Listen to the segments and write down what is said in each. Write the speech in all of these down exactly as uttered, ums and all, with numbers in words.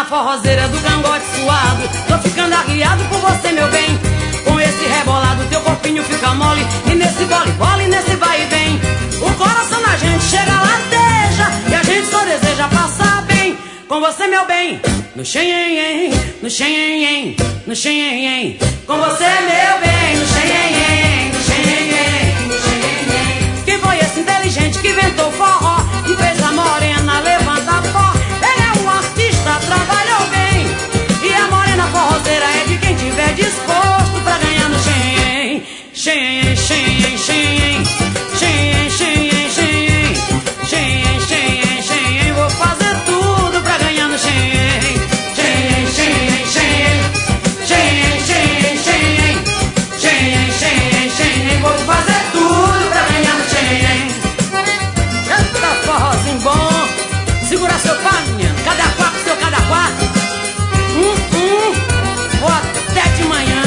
forrozeira do cangote suado, tô ficando arriado por você, meu bem. Com esse rebolado teu corpinho fica mole, e nesse bole bole, nesse vai e vem. O coração da gente chega lateja, e a gente só deseja passar bem com você, meu bem. No xenhen, no xenhen, no xenhen, com você, meu bem. No xenhen, no xenhen, no xenhen. Quem foi esse inteligente que inventou forró e fez a morena levantar pó? Ele é um artista, trabalhou bem, e a morena forrozeira é de quem tiver disposto pra ganhar no xenhen. Xenhen, xenhen, xenhen, xenhen, xenhen, xenhen, xenhen, xenhen, xenhen. Vou fazer tudo pra ganhar no xenhen. Xenhen, xenhen, xenhen, xenhen, xenhen, xenhen, xenhen, xenhen, xenhen. Vou fazer tudo pra ganhar no xenhen. Eita forrozinho bom, segura seu pau, menino. Cada quatro, seu cada quatro. Um, um, vou até de manhã.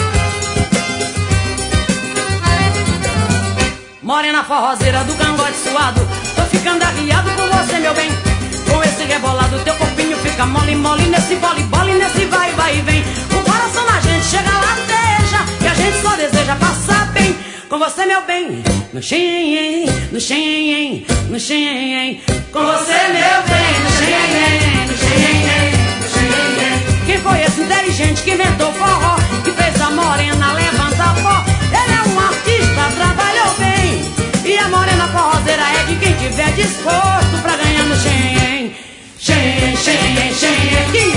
Morena forrozeira do cangote suado, tô ficando arriado por você, meu bem. Com esse rebolado teu corpinho fica mole, mole, nesse bole, bole, nesse vai, vai e vem. O coração da gente chega lateja, e a gente só deseja passar bem com você, meu bem. No xenhen, no xenhen, no xenhen, com você, meu bem. No xenhen, no xenhen, no xenhen. Quem foi esse inteligente que inventou forró, que fez a morena levantar pó? Ele é um artista, trabalhou bem, e a morena forrozeira é de quem tiver disposto pra ganhar no xenhen. Xenhen, xenhen, xenhen.